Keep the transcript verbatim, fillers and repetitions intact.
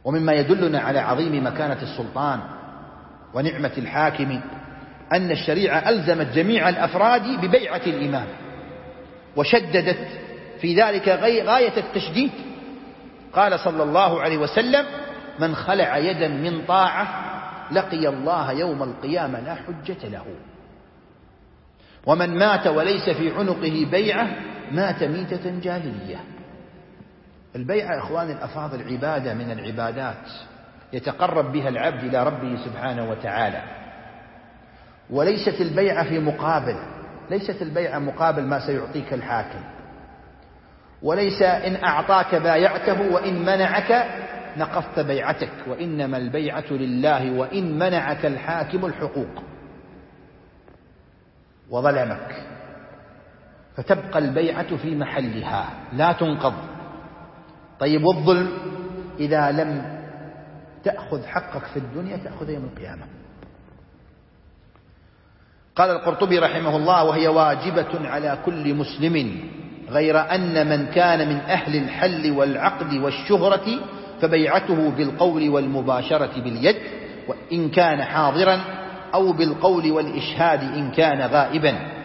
ومما يدلنا على عظيم مكانة السلطان ونعمة الحاكم أن الشريعة ألزمت جميع الأفراد ببيعة الإمام، وشددت في ذلك غاية التشديد. قال صلى الله عليه وسلم: من خلع يدا من طاعة لقي الله يوم القيامة لا حجة له، ومن مات وليس في عنقه بيعة مات ميتة جاهلية. البيعة إخواني الأفاضل عبادة من العبادات يتقرب بها العبد إلى ربه سبحانه وتعالى، وليست البيعة في مقابل، ليست البيعة مقابل ما سيعطيك الحاكم، وليس إن أعطاك بايعته وإن منعك نقضت بيعتك، وإنما البيعة لله وإن منعك الحاكم الحقوق وظلمك، فتبقى البيعة في محلها لا تنقض. طيب والظلم إذا لم تأخذ حقك في الدنيا تأخذ يوم القيامة. قال القرطبي رحمه الله: وهي واجبة على كل مسلم، غير أن من كان من أهل الحل والعقد والشهرة فبيعته بالقول والمباشرة باليد وإن كان حاضرا، أو بالقول والإشهاد إن كان غائبا.